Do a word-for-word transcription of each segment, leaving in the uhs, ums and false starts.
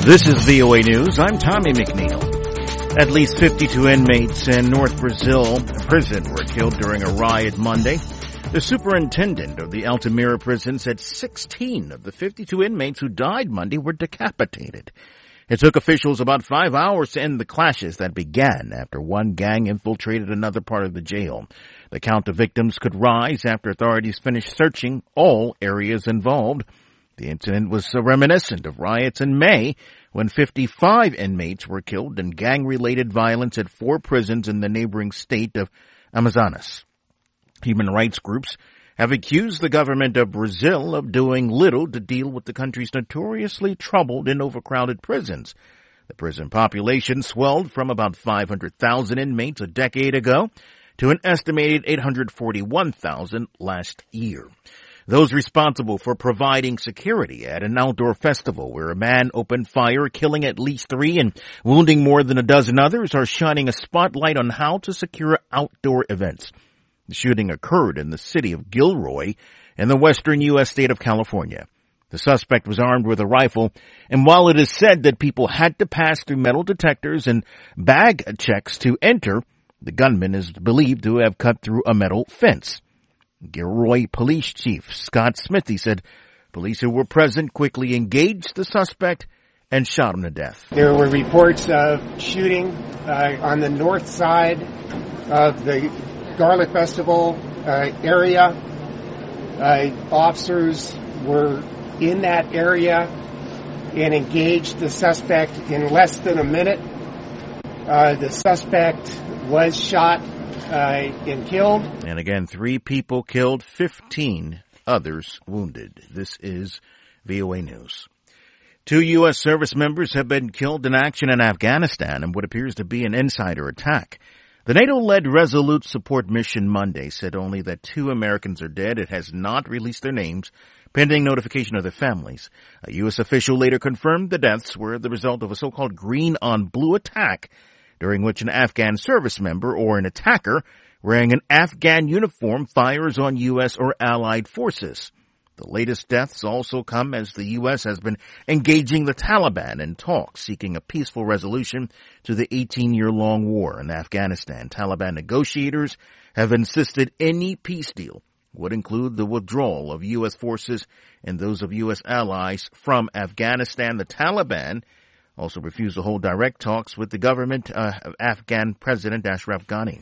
This is V O A News. I'm Tommy McNeil. At least fifty-two inmates in North Brazil prison were killed during a riot Monday. The superintendent of the Altamira prison said sixteen of the fifty-two inmates who died Monday were decapitated. It took officials about five hours to end the clashes that began after one gang infiltrated another part of the jail. The count of victims could rise after authorities finished searching all areas involved. The incident was reminiscent of riots in May when fifty-five inmates were killed in gang-related violence at four prisons in the neighboring state of Amazonas. Human rights groups have accused the government of Brazil of doing little to deal with the country's notoriously troubled and overcrowded prisons. The prison population swelled from about five hundred thousand inmates a decade ago to an estimated eight hundred forty-one thousand last year. Those responsible for providing security at an outdoor festival where a man opened fire, killing at least three and wounding more than a dozen others, are shining a spotlight on how to secure outdoor events. The shooting occurred in the city of Gilroy in the western U S state of California. The suspect was armed with a rifle, and while it is said that people had to pass through metal detectors and bag checks to enter, the gunman is believed to have cut through a metal fence. Gilroy Police Chief Scott Smithy said police who were present quickly engaged the suspect and shot him to death. There were reports of shooting uh, on the north side of the Garlic Festival uh, area. Uh, officers were in that area and engaged the suspect in less than a minute. Uh, the suspect was shot Uh, and killed. And again, three people killed, fifteen others wounded. This is V O A News. Two U S service members have been killed in action in Afghanistan in what appears to be an insider attack. The NATO-led Resolute Support Mission Monday said only that two Americans are dead. It has not released their names, pending notification of their families. A U S official later confirmed the deaths were the result of a so-called green-on-blue attack, during which an Afghan service member or an attacker wearing an Afghan uniform fires on U S or allied forces. The latest deaths also come as the U S has been engaging the Taliban in talks seeking a peaceful resolution to the eighteen-year-long war in Afghanistan. Taliban negotiators have insisted any peace deal would include the withdrawal of U S forces and those of U S allies from Afghanistan. The Taliban also refused to hold direct talks with the government uh, of Afghan President Ashraf Ghani.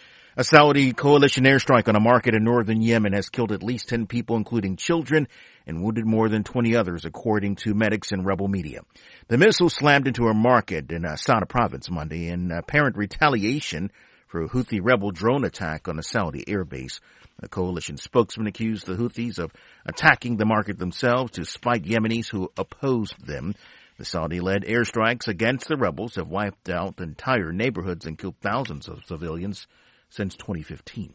A Saudi coalition airstrike on a market in northern Yemen has killed at least ten people, including children, and wounded more than twenty others, according to medics and rebel media. The missile slammed into a market in uh, Sana province Monday in apparent retaliation for a Houthi rebel drone attack on a Saudi airbase. A coalition spokesman accused the Houthis of attacking the market themselves to spite Yemenis who opposed them. The Saudi-led airstrikes against the rebels have wiped out entire neighborhoods and killed thousands of civilians since twenty fifteen.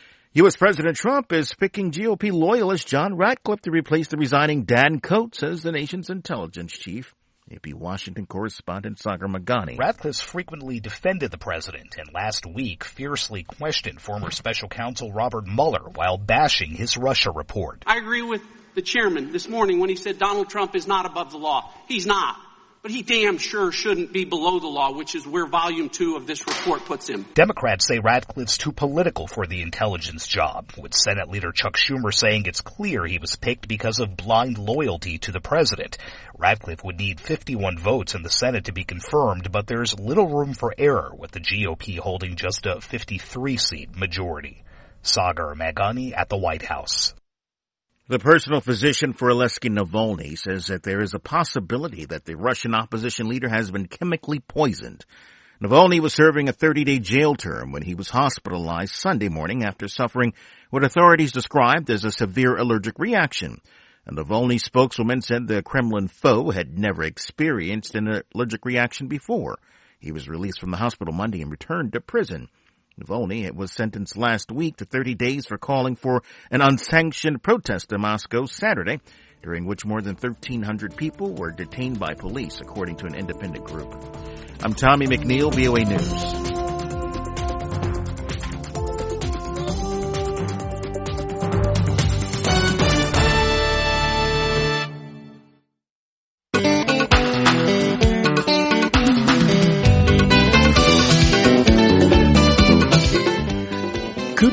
U S. President Trump is picking G O P loyalist John Ratcliffe to replace the resigning Dan Coats as the nation's intelligence chief. A P Washington correspondent Sagar Magani. Ratcliffe frequently defended the president and last week fiercely questioned former special counsel Robert Mueller while bashing his Russia report. I agree with the chairman this morning when he said Donald Trump is not above the law. He's not. But he damn sure shouldn't be below the law, which is where volume two of this report puts him. Democrats say Ratcliffe's too political for the intelligence job, with Senate Leader Chuck Schumer saying it's clear he was picked because of blind loyalty to the president. Ratcliffe would need fifty-one votes in the Senate to be confirmed, but there's little room for error, with the G O P holding just a fifty-three seat majority. Sagar Magani at the White House. The personal physician for Alexei Navalny says that there is a possibility that the Russian opposition leader has been chemically poisoned. Navalny was serving a thirty-day jail term when he was hospitalized Sunday morning after suffering what authorities described as a severe allergic reaction. A Navalny spokeswoman said the Kremlin foe had never experienced an allergic reaction before. He was released from the hospital Monday and returned to prison. Navalny was sentenced last week to thirty days for calling for an unsanctioned protest in Moscow Saturday, during which more than thirteen hundred people were detained by police, according to an independent group. I'm Tommy McNeil, V O A News.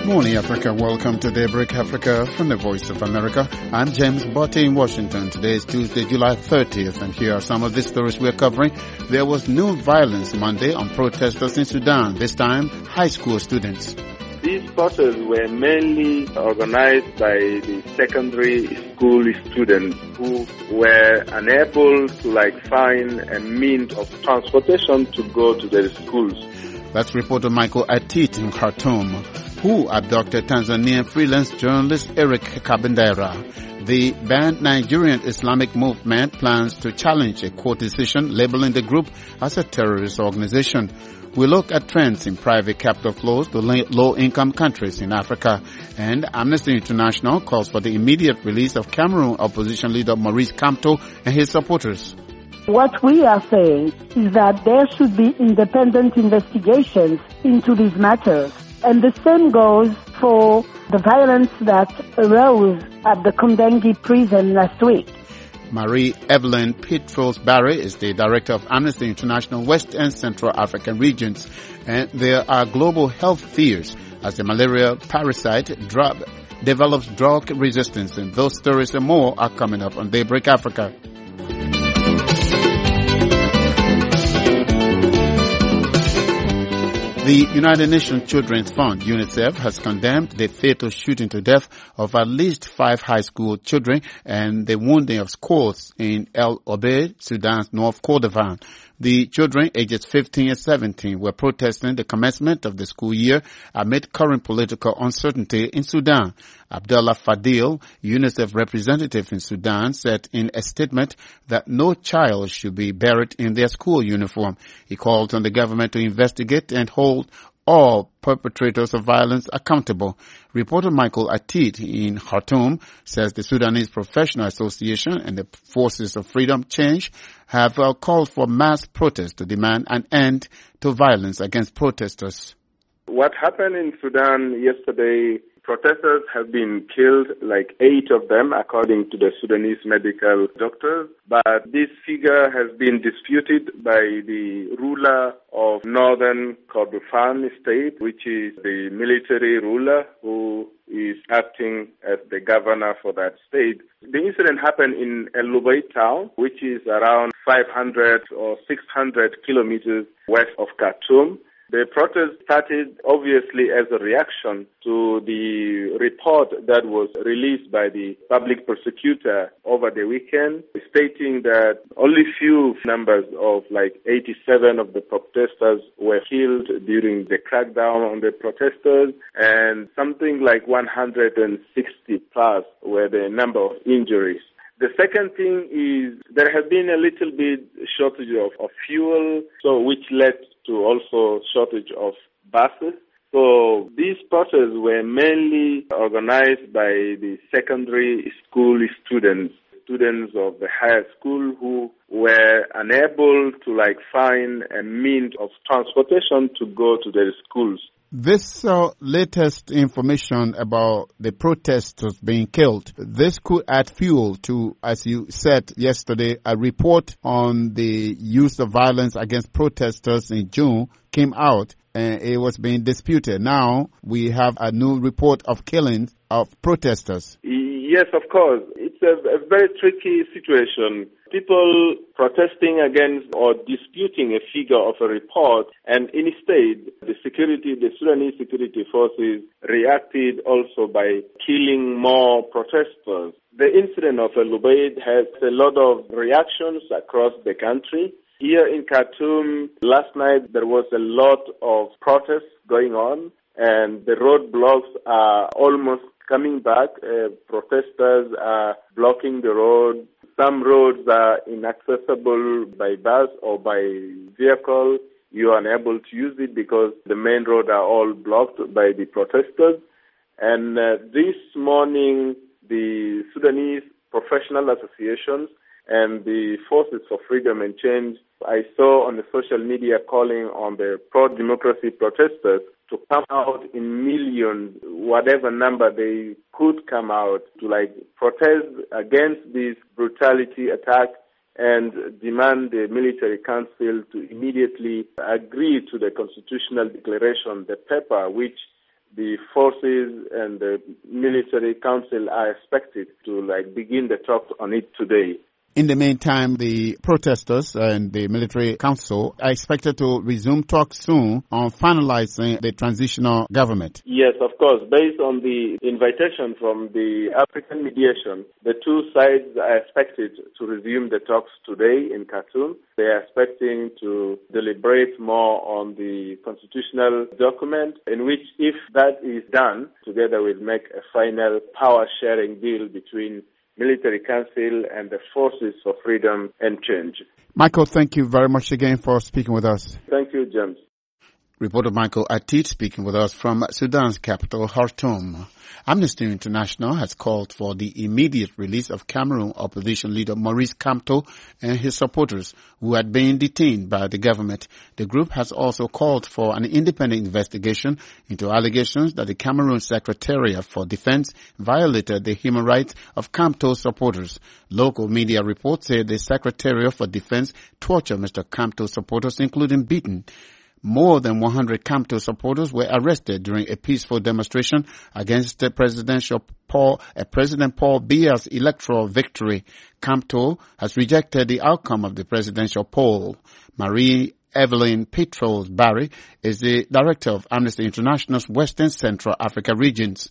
Morning, Africa. Welcome to Daybreak Africa from the Voice of America. I'm James Botte in Washington. Today is Tuesday, July thirtieth, and here are some of the stories we're covering. There was new violence Monday on protesters in Sudan, this time high school students. These protests were mainly organized by the secondary school students who were unable to like find a means of transportation to go to their schools. That's reporter Michael Atit in Khartoum, who abducted Tanzanian freelance journalist Eric Kabendera. The banned Nigerian Islamic movement plans to challenge a court decision labeling the group as a terrorist organization. We look at trends in private capital flows to low-income countries in Africa. And Amnesty International calls for the immediate release of Cameroon opposition leader Maurice Kamto and his supporters. What we are saying is that there should be independent investigations into these matters. And the same goes for the violence that arose at the Kondengi prison last week. Marie Evelyn Petros Barry is the director of Amnesty International West and Central African regions. And there are global health fears as the malaria parasite drug develops drug resistance. And those stories and more are coming up on Daybreak Africa. The United Nations Children's Fund, UNICEF, has condemned the fatal shooting to death of at least five high school children and the wounding of scores in El Obeid, Sudan's North Kordofan. The children, ages fifteen and seventeen, were protesting the commencement of the school year amid current political uncertainty in Sudan. Abdullah Fadil, UNICEF representative in Sudan, said in a statement that no child should be buried in their school uniform. He called on the government to investigate and hold all perpetrators of violence accountable. Reporter Michael Atit in Khartoum says the Sudanese Professional Association and the Forces of Freedom Change have uh, called for mass protests to demand an end to violence against protesters. What happened in Sudan yesterday, protesters have been killed, like eight of them, according to the Sudanese medical doctors. But this figure has been disputed by the ruler of northern Kordofan state, which is the military ruler who is acting as the governor for that state. The incident happened in El Obeid town, which is around five hundred or six hundred kilometers west of Khartoum. The protest started obviously as a reaction to the report that was released by the public prosecutor over the weekend, stating that only few numbers of like eighty-seven of the protesters were killed during the crackdown on the protesters, and something like one hundred sixty plus were the number of injuries. The second thing is there has been a little bit shortage of, of fuel, so which led to also shortage of buses. So these protests were mainly organized by the secondary school students, students of the higher school who were unable to like find a means of transportation to go to their schools. This uh, latest information about the protesters being killed, this could add fuel to, as you said yesterday, a report on the use of violence against protesters in June came out and it was being disputed. Now we have a new report of killings of protesters. Yes, of course. It's a, a very tricky situation. People protesting against or disputing a figure of a report, and instead the security, the Sudanese security forces reacted also by killing more protesters. The incident of El Obeid has a lot of reactions across the country. Here in Khartoum, last night there was a lot of protests going on, and the roadblocks are almost coming back. Uh, protesters are blocking the road. Some roads are inaccessible by bus or by vehicle. You are unable to use it because the main roads are all blocked by the protesters. And uh, this morning, the Sudanese professional associations and the Forces for Freedom and Change, I saw on the social media calling on the pro-democracy protesters to come out in millions, whatever number they could come out to like protest against this brutality attack and demand the military council to immediately agree to the constitutional declaration, the paper which the forces and the military council are expected to like begin the talks on it today. In the meantime, the protesters and the military council are expected to resume talks soon on finalizing the transitional government. Yes, of course. Based on the invitation from the African mediation, the two sides are expected to resume the talks today in Khartoum. They are expecting to deliberate more on the constitutional document, in which, if that is done, together will make a final power-sharing deal between military council and the forces for freedom and change. Michael, thank you very much again for speaking with us. Thank you, James. Reporter Michael Atit speaking with us from Sudan's capital, Khartoum. Amnesty International has called for the immediate release of Cameroon opposition leader Maurice Kamto and his supporters who had been detained by the government. The group has also called for an independent investigation into allegations that the Cameroon Secretariat for Defense violated the human rights of Kamto's supporters. Local media reports say the Secretariat for Defense tortured Mister Kamto's supporters, including beating. More than one hundred Kamto supporters were arrested during a peaceful demonstration against the presidential Paul, uh, President Paul Biya's electoral victory. Kamto has rejected the outcome of the presidential poll. Marie Evelyn Petros Barry is the director of Amnesty International's Western Central Africa regions.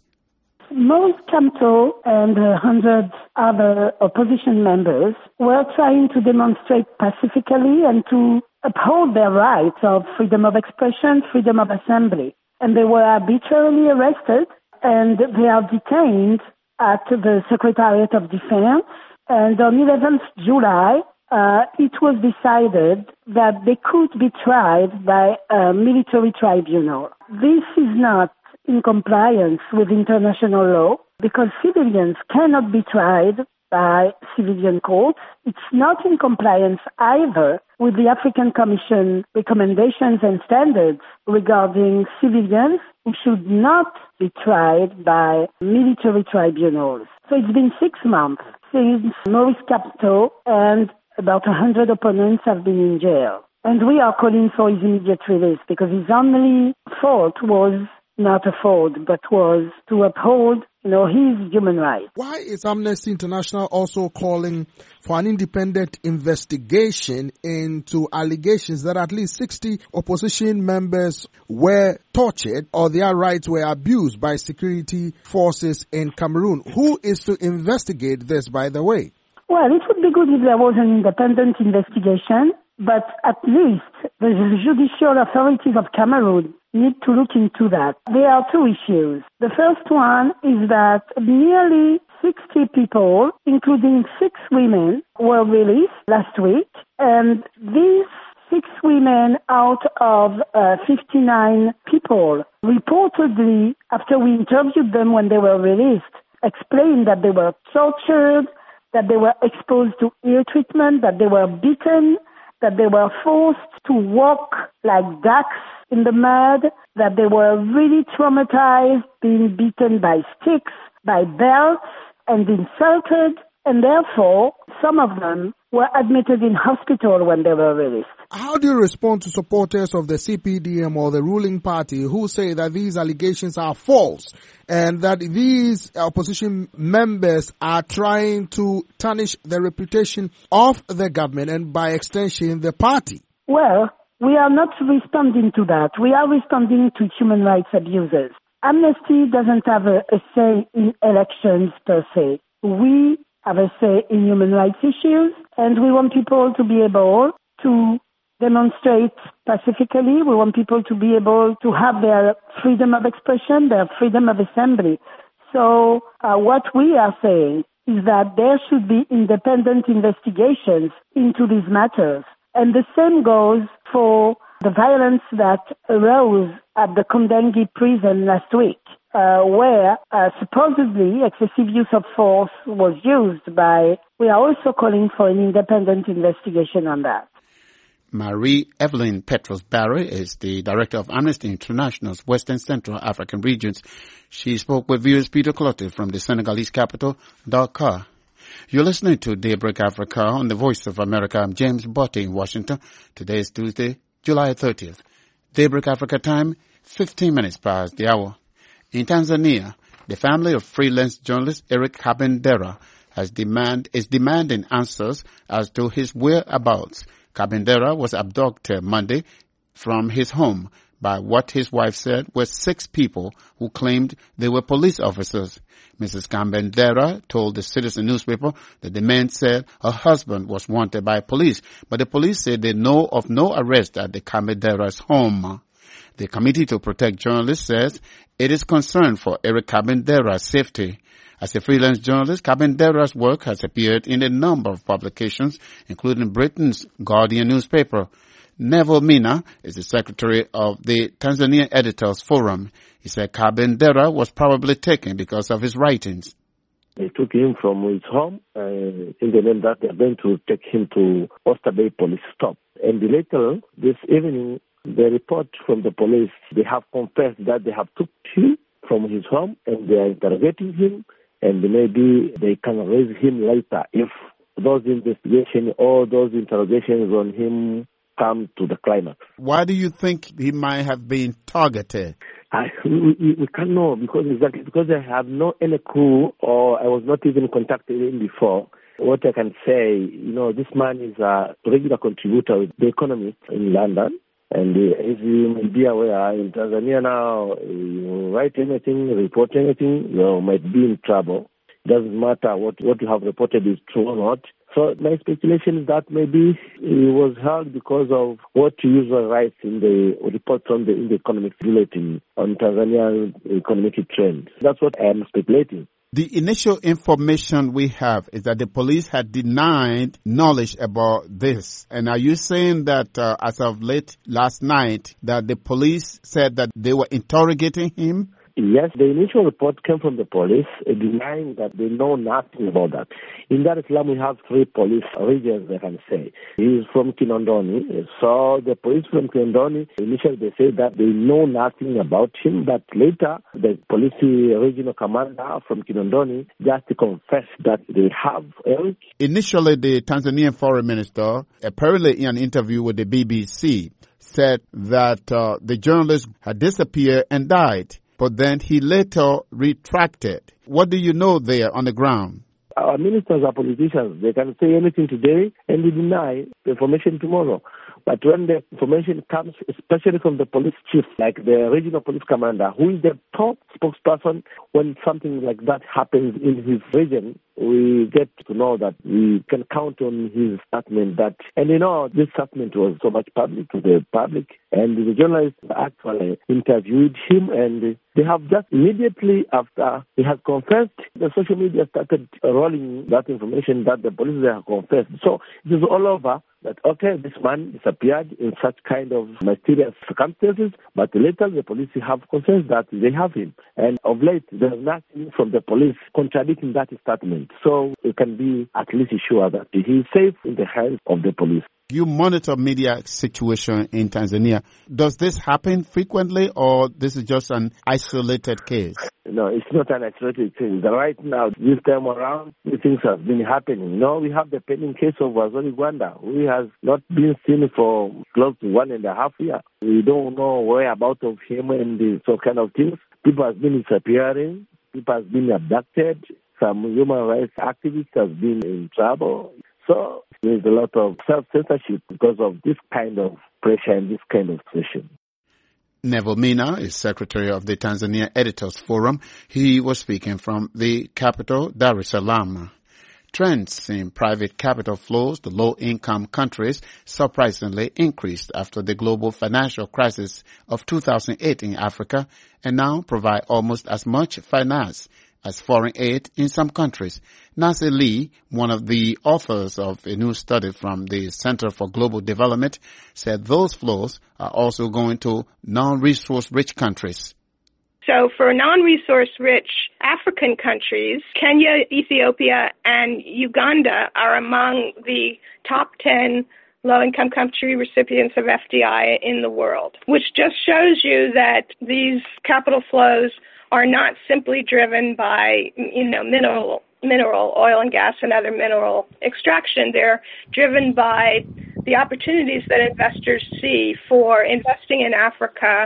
Most Kamto and a hundred other opposition members were trying to demonstrate pacifically and to uphold their rights of freedom of expression, freedom of assembly. And they were arbitrarily arrested and they are detained at the Secretariat of Defense. And on eleventh of July, uh, it was decided that they could be tried by a military tribunal. This is not in compliance with international law because civilians cannot be tried by civilian courts. It's not in compliance either with the African Commission recommendations and standards regarding civilians who should not be tried by military tribunals. So it's been six months since Maurice Kamto and about one hundred opponents have been in jail. And we are calling for his immediate release because his only fault was not a fault, but was to uphold, you know, his human rights. Why is Amnesty International also calling for an independent investigation into allegations that at least sixty opposition members were tortured or their rights were abused by security forces in Cameroon? Who is to investigate this, by the way? Well, it would be good if there was an independent investigation, but at least the judicial authorities of Cameroon need to look into that. There are two issues. The first one is that nearly sixty people, including six women, were released last week, and these six women out of uh, fifty-nine people reportedly, after we interviewed them when they were released, explained that they were tortured, that they were exposed to ill treatment, that they were beaten, that they were forced to walk like ducks in the mud, that they were really traumatized, being beaten by sticks, by belts, and insulted, and therefore some of them were admitted in hospital when they were released. How do you respond to supporters of the C P D M or the ruling party who say that these allegations are false and that these opposition members are trying to tarnish the reputation of the government and by extension the party? Well, we are not responding to that. We are responding to human rights abuses. Amnesty doesn't have a, a say in elections per se. We have a say in human rights issues, and we want people to be able to demonstrate pacifically. We want people to be able to have their freedom of expression, their freedom of assembly. So uh, what we are saying is that there should be independent investigations into these matters. And the same goes for the violence that arose at the Kondengi prison last week, uh, where uh, supposedly excessive use of force was used by, we are also calling for an independent investigation on that. Marie Evelyn Petros Barry is the director of Amnesty International's Western Central African regions. She spoke with viewers Peter Clotet from the Senegalese capital, Dakar. You're listening to Daybreak Africa on the Voice of America. I'm James Botte in Washington. Today is Tuesday, July thirtieth. Daybreak Africa time, fifteen minutes past the hour. In Tanzania, the family of freelance journalist Eric Kabendera has demand, is demanding answers as to his whereabouts. Kabendera was abducted Monday from his home by what his wife said were six people who claimed they were police officers. Missus Kabendera told the Citizen newspaper that the men said her husband was wanted by police, but the police said they know of no arrest at the Kabendera's home. The Committee to Protect Journalists says it is concerned for Eric Kabendera's safety. As a freelance journalist, Kabendera's work has appeared in a number of publications, including Britain's Guardian newspaper. Neville Mina is the secretary of the Tanzania Editors Forum. He said Kabendera was probably taken because of his writings. They took him from his home uh, in the name that they're going to take him to Oysterbay police stop. And later, this evening, the report from the police, they have confessed that they have took him from his home and they are interrogating him, and maybe they can raise him later if those investigations or those interrogations on him come to the climax. Why do you think he might have been targeted? I, we, we can't know because exactly because I have no any clue, or I was not even contacted him before. What I can say, you know, this man is a regular contributor with The Economist in London. And uh, as you may be aware, in Tanzania now, you write anything, report anything, you might be in trouble. It doesn't matter what, what you have reported is true or not. So my speculation is that maybe he was held because of what he usually writes in the report from the, in the Economic Bulletin on Tanzanian economic trend. That's what I am speculating. The initial information we have is that the police had denied knowledge about this. And are you saying that uh, as of late last night that the police said that they were interrogating him? Yes, the initial report came from the police uh, denying that they know nothing about that. In Dar es Salaam, we have three police regions, I can say. He is from Kinondoni. So the police from Kinondoni, initially they said that they know nothing about him, but later the police regional commander from Kinondoni just confessed that they have Eric. Initially, the Tanzanian foreign minister, apparently in an interview with the B B C, said that uh, the journalist had disappeared and died. But then he later retracted. What do you know there on the ground? Our ministers are politicians. They can say anything today and they deny the information tomorrow. But when the information comes, especially from the police chief, like the regional police commander, who is the top spokesperson when something like that happens in his region, we get to know that we can count on his statement that, and you know, this statement was so much public to the public, and the journalists actually interviewed him, and they have just immediately after he has confessed, the social media started rolling that information that the police have confessed. So it is all over that, okay, this man disappeared in such kind of mysterious circumstances, but later the police have confessed that they have him. And of late, there's nothing from the police contradicting that statement. So we can be at least sure that he is safe in the hands of the police. You monitor media situation in Tanzania. Does this happen frequently, or this is just an isolated case? No, it's not an isolated case. Right now, this time around, these things have been happening. No, we have the pending case of Wazori Gwanda, who has not been seen for close to one and a half year. We don't know whereabouts of him and the, so kind of things. People have been disappearing. People have been abducted. Some human rights activists have been in trouble. So there's a lot of self-censorship because of this kind of pressure and this kind of situation. Neville Mina is secretary of the Tanzania Editors Forum. He was speaking from the capital, Dar es Salaam. Trends in private capital flows to low-income countries surprisingly increased after the global financial crisis of two thousand eight in Africa, and now provide almost as much finance as foreign aid in some countries. Nancy Lee, one of the authors of a new study from the Center for Global Development, said those flows are also going to non-resource rich countries. So for non-resource rich African countries, Kenya, Ethiopia, and Uganda are among the top ten low-income country recipients of F D I in the world, which just shows you that these capital flows are not simply driven by, you know, mineral, mineral, oil and gas and other mineral extraction. They're driven by the opportunities that investors see for investing in Africa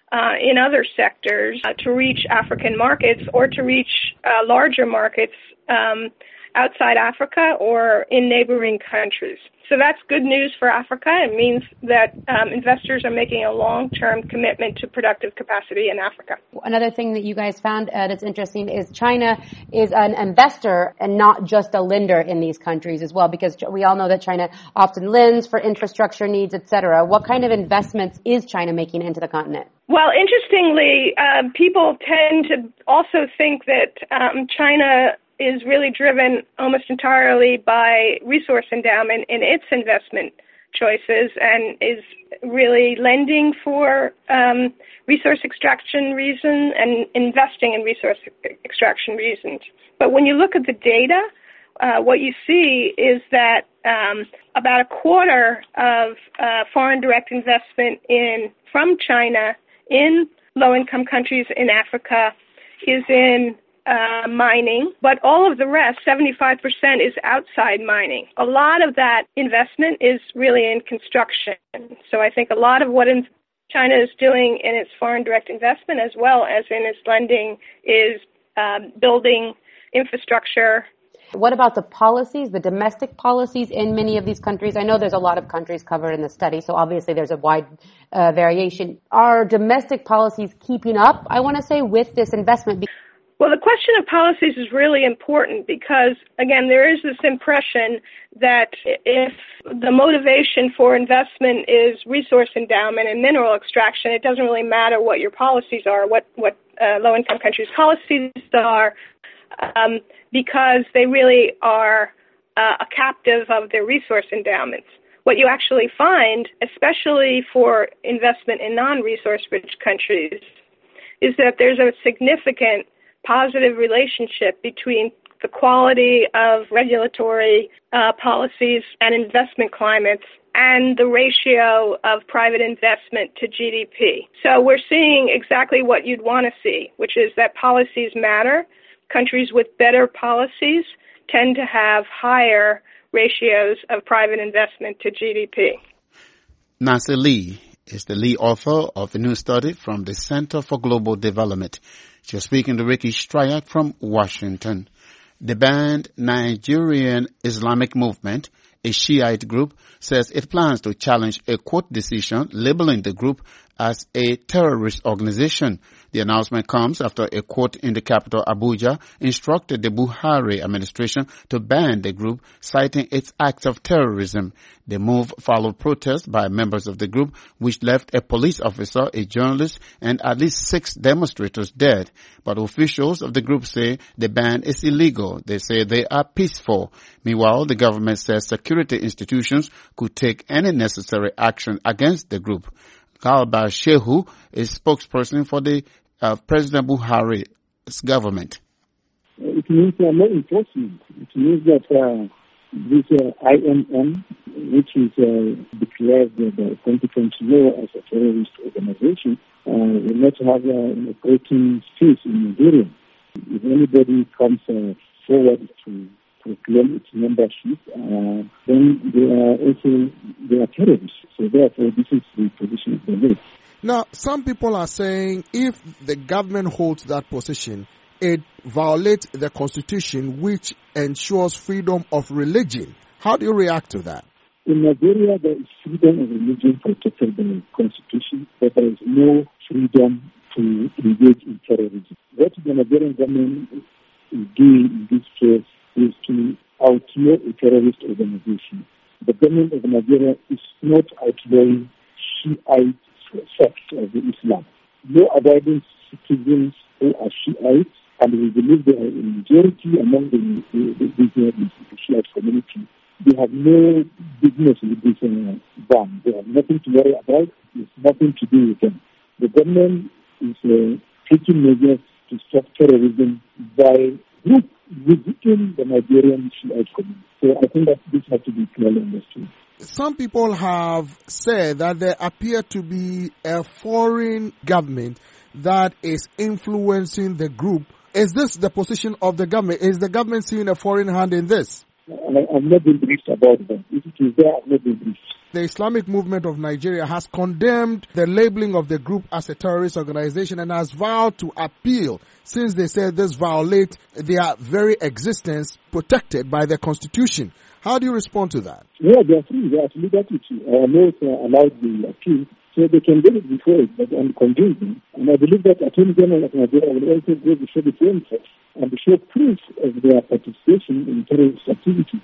uh, in other sectors uh, to reach African markets or to reach uh, larger markets um, outside Africa or in neighboring countries. So that's good news for Africa. It means that um, investors are making a long-term commitment to productive capacity in Africa. Another thing that you guys found uh, that's interesting is China is an investor and not just a lender in these countries as well, because we all know that China often lends for infrastructure needs, et cetera. What kind of investments is China making into the continent? Well, interestingly, uh, people tend to also think that um, China is really driven almost entirely by resource endowment in its investment choices and is really lending for um, resource extraction reasons and investing in resource extraction reasons. But when you look at the data, uh, what you see is that um, about a quarter of uh, foreign direct investment in from China in low-income countries in Africa is in Uh, mining, but all of the rest, seventy-five percent, is outside mining. A lot of that investment is really in construction. So I think a lot of what in China is doing in its foreign direct investment as well as in its lending is um, building infrastructure. What about the policies, the domestic policies in many of these countries? I know there's a lot of countries covered in the study, so obviously there's a wide uh, variation. Are domestic policies keeping up, I want to say, with this investment? Well, the question of policies is really important because, again, there is this impression that if the motivation for investment is resource endowment and mineral extraction, it doesn't really matter what your policies are, what, what uh, low-income countries' policies are, um, because they really are uh, a captive of their resource endowments. What you actually find, especially for investment in non-resource rich countries, is that there's a significant positive relationship between the quality of regulatory uh, policies and investment climates and the ratio of private investment to G D P. So we're seeing exactly what you'd want to see, which is that policies matter. Countries with better policies tend to have higher ratios of private investment to G D P. Nancy Lee is the lead author of a new study from the Center for Global Development. She's speaking to Ricky Stryak from Washington. The banned Nigerian Islamic Movement, a Shiite group, says it plans to challenge a court decision labeling the group as a terrorist organization. The announcement comes after a court in the capital, Abuja, instructed the Buhari administration to ban the group, citing its acts of terrorism. The move followed protests by members of the group, which left a police officer, a journalist, and at least six demonstrators dead. But officials of the group say the ban is illegal. They say they are peaceful. Meanwhile, the government says security institutions could take any necessary action against the group. Garba Shehu is spokesperson for the uh, President Buhari's government. It means uh, law enforcement. It means that uh, this uh, I M M, which is uh, declared by the twenty twenty law as a terrorist organization, uh, will not have uh, an operating space in Nigeria. If anybody comes uh, forward to proclaim its membership, uh, then they are also they are terrorists. So therefore, this is the position of the law. Now, some people are saying if the government holds that position, it violates the Constitution, which ensures freedom of religion. How do you react to that? In Nigeria, there is freedom of religion protected by the Constitution, but there is no freedom to engage in terrorism. What the Nigerian government is doing in this case is to outlaw a terrorist organization. The government of Nigeria is not outlawing Shiite sects of Islam. Law-abiding citizens who are Shiites, and we believe they are a majority among the, the, the, the, the Shiite community, they have no business with this uh, ban. They have nothing to worry about. It's nothing to do with them. The government is uh, taking measures to stop terrorism by group visiting the Nigerian Shiite community. So I think that this has to be clearly understood. Some people have said that there appear to be a foreign government that is influencing the group. Is this the position of the government? Is the government seeing a foreign hand in this? I, I've not been briefed about them. If it is there, I've not been briefed. The Islamic Movement of Nigeria has condemned the labeling of the group as a terrorist organization and has vowed to appeal, since they said this violates their very existence protected by their constitution. How do you respond to that? Yeah, they are free. They are at liberty to uh, not uh, allowed the appeal, so they can get it before it, but I'm convinced. And I believe that Attorney General of Nigeria will also go before the same court and show proof of their participation in terrorist activity.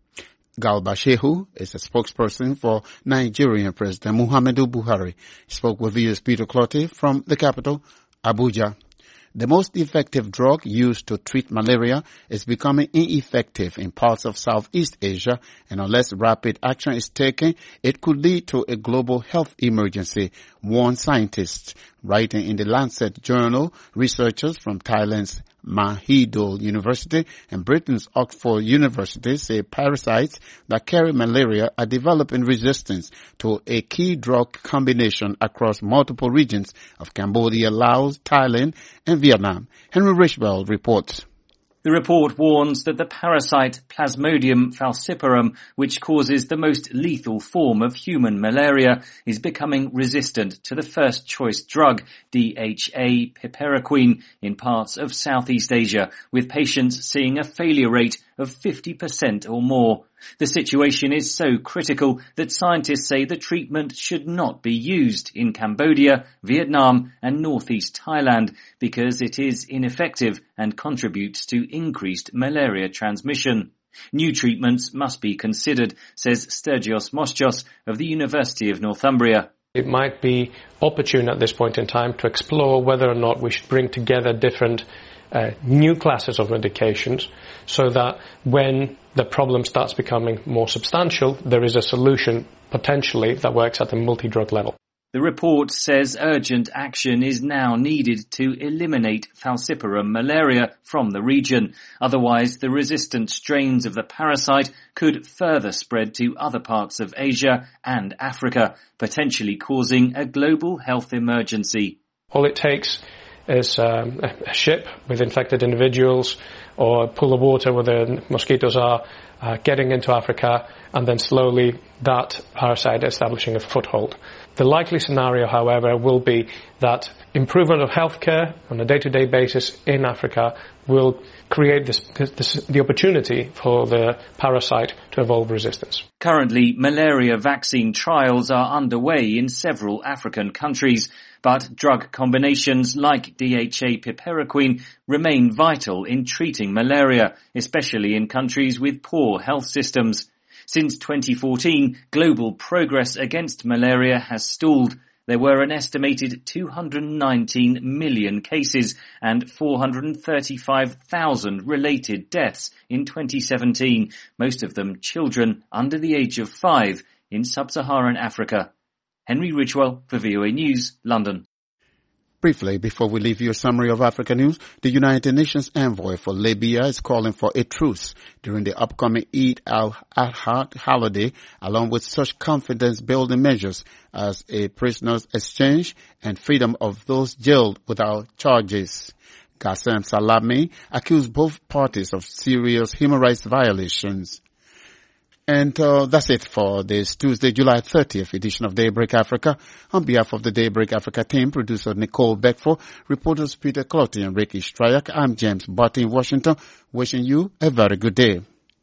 Garba Shehu is a spokesperson for Nigerian President Muhammadu Buhari. He spoke with V S Peter Clottey from the capital, Abuja. The most effective drug used to treat malaria is becoming ineffective in parts of Southeast Asia, and unless rapid action is taken, it could lead to a global health emergency, warn scientists. Writing in the Lancet journal, researchers from Thailand's Mahidol University and Britain's Oxford University say parasites that carry malaria are developing resistance to a key drug combination across multiple regions of Cambodia, Laos, Thailand, and Vietnam. Henry Richwell reports. The report warns that the parasite Plasmodium falciparum, which causes the most lethal form of human malaria, is becoming resistant to the first-choice drug, D H A piperacin, in parts of Southeast Asia, with patients seeing a failure rate of fifty percent or more. The situation is so critical that scientists say the treatment should not be used in Cambodia, Vietnam and northeast Thailand because it is ineffective and contributes to increased malaria transmission. New treatments must be considered, says Sturgios Moschos of the University of Northumbria. It might be opportune at this point in time to explore whether or not we should bring together different uh, new classes of medications so that when the problem starts becoming more substantial, there is a solution potentially that works at the multi-drug level. The report says urgent action is now needed to eliminate falciparum malaria from the region. Otherwise, the resistant strains of the parasite could further spread to other parts of Asia and Africa, potentially causing a global health emergency. All it takes is um, a ship with infected individuals or a pool of water where the mosquitoes are uh, getting into Africa, and then slowly that parasite establishing a foothold. The likely scenario, however, will be that improvement of healthcare on a day-to-day basis in Africa will create this, this, the opportunity for the parasite to evolve resistance. Currently, malaria vaccine trials are underway in several African countries, but drug combinations like D H A piperacin remain vital in treating malaria, especially in countries with poor health systems. Since twenty fourteen, global progress against malaria has stalled. There were an estimated two hundred nineteen million cases and four hundred thirty-five thousand related deaths in twenty seventeen, most of them children under the age of five in sub-Saharan Africa. Henry Ridgewell for V O A News, London. Briefly, before we leave you a summary of Africa news, the United Nations envoy for Libya is calling for a truce during the upcoming Eid al-Adha holiday, along with such confidence-building measures as a prisoners exchange and freedom of those jailed without charges. Qassem Salami accused both parties of serious human rights violations. And uh, that's it for this Tuesday, July thirtieth edition of Daybreak Africa. On behalf of the Daybreak Africa team, producer Nicole Beckford, reporters Peter Clottey and Ricky Stryak, I'm James Butt in Washington, wishing you a very good day.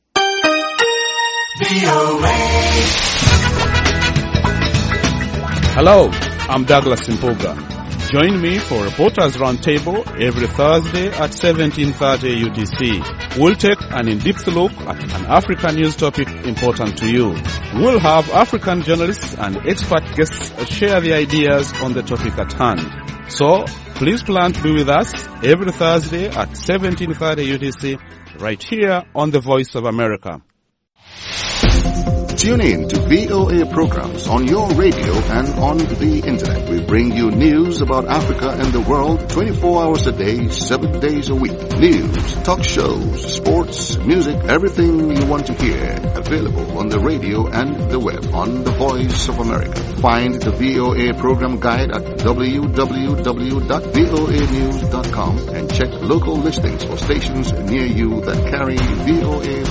Hello, I'm Douglas Impoga. Join me for Reporters Roundtable every Thursday at seventeen thirty U T C. We'll take an in-depth look at an African news topic important to you. We'll have African journalists and expert guests share their ideas on the topic at hand. So, please plan to be with us every Thursday at seventeen thirty U T C right here on the Voice of America. Tune in to V O A programs on your radio and on the internet. We bring you news about Africa and the world twenty-four hours a day, seven days a week. News, talk shows, sports, music, everything you want to hear. Available on the radio and the web on the Voice of America. Find the V O A program guide at w w w dot v o a news dot com and check local listings for stations near you that carry V O A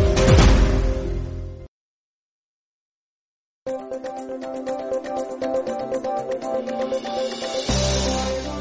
programs.